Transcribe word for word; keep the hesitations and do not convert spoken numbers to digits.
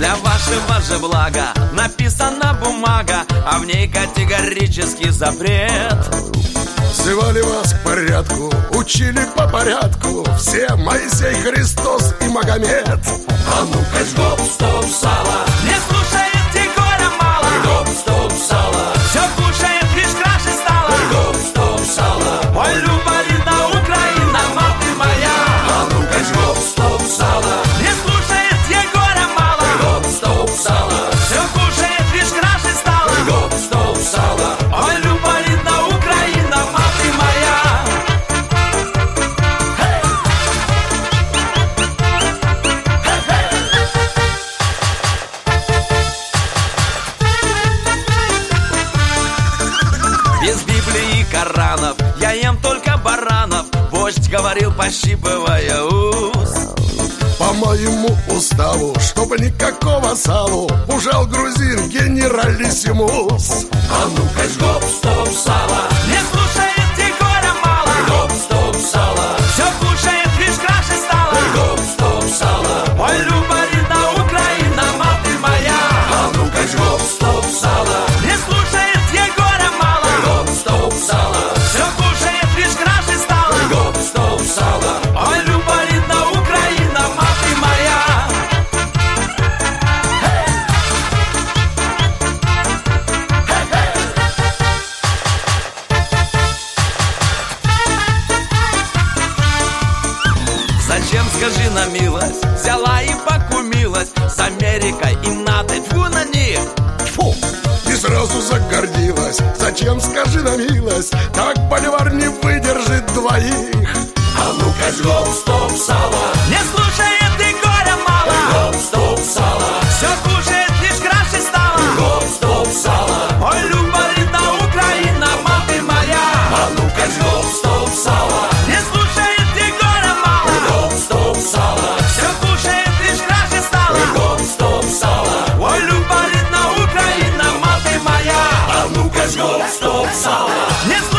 Для вашего же блага написана бумага, а в ней категорический запрет. Взывали вас к порядку, учили по порядку все Моисей, Христос и Магомед. А ну-ка, гоп, стоп, сало. Не слушает Егора мало. Гоп, стоп, сало. Все кушает, лишь краше стало. Гоп, стоп, сало. Ой, Любарина, Украина, мать моя. А ну-ка, гоп, стоп, сало. Не слушает Егора мало. Гоп, стоп, сало. Все кушает, лишь краше стало. Гоп, стоп, сало. Ой, Любарина, Украина, мать моя. Без Библии и Коранов я ем только баранов. Вождь говорил, пощипывая ус. По моему уставу, чтобы никакого салу, ужал грузин генералиссимус. А ну-ка, гоп, стоп, сало. Не слушает Егора мало. Гоп, стоп, сало. Все кушает, лишь краше стало. Гоп, стоп, сало. Ой, Любарина, Украина, мать моя. А ну-ка, гоп, стоп, сало. Не слушает Егора мало. Гоп, стоп, сало. Все кушает, лишь краше стало. Гоп, стоп, сало. Ой, Любарина, Украина, мать моя. Зачем, скажи на милость, взяла и покумилась с Америкой и НАТО, тьфу на них. Тьфу! И сразу загордилась. Зачем, скажи на милость, так боливар не выдержит двоих. А ну-ка, гоп, стоп, сало. Не слушает Егора мало. Гоп, стоп, сало. Все кушает, лишь краше стало. Гоп, стоп, сало. Ой, Любарина, Украина, мать моя. А ну-ка, гоп, стоп, сало. Не слушает Егора мало. Гоп, стоп, сало. Все кушает, лишь краше стало. Гоп, стоп, сало. Ой, Любарина, Украина, мать моя. А ну-ка, гоп, стоп, сало. Не